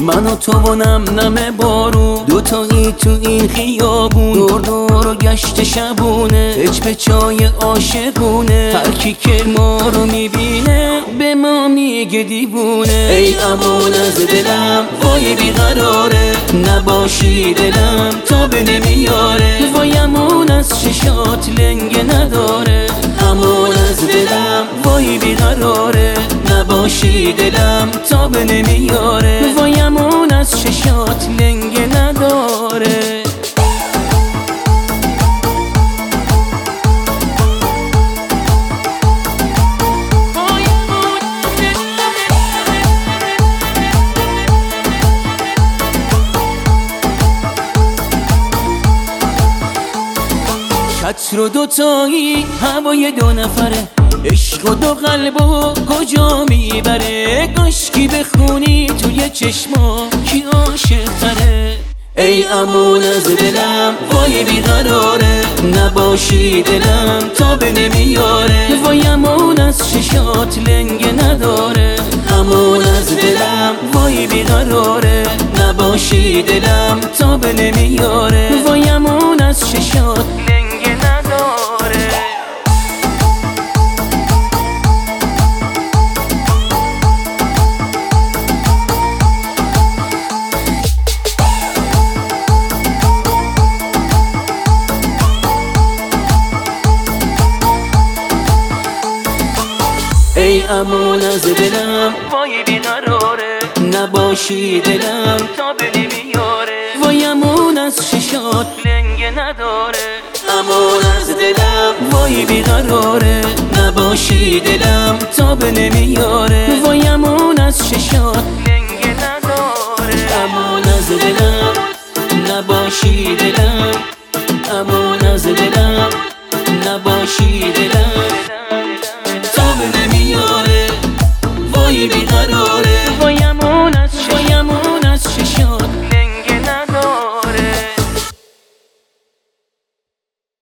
من و تو و نم بارون، دوتایی تو این خیابون، دور دور و گشت شبونه، هج به چای عاشقونه. هر کی که ما رو میبینه به ما میگه دیوونه. ای امان از دلم وای بیقراره، نباشی دلم تا به نمیاره. وای امان از چشات لنگه نداره، امان از دلم وای بیقراره، نباشی دلم تا به نمیاره. وای امان از چشات لنگه نداره. چتر و دوتایی هوای دو نفره، عشق و دو قلب و کجا میبره. کاشکی بخونی توی چشما کی عاشق تره. ای امان از دلم وای بیقراره، نباشی دلم تا به نمیاره. وای امان از چشات لنگه نداره، امان از دلم وای بیقراره، نباشی دلم تا به نمیاره. وای امان از چشات لنگه نداره. ای امان از دلم وای بیقراره، نباشی دلم تا به نمیاره. وای امان از چشات لنگه نداره، امان از دلم وای بیقراره، نباشی دلم تا به نمیاره. وای امان از چشات لنگه نداره، امان از دلم نباشی دلم، امان از دلم نباشی دلم.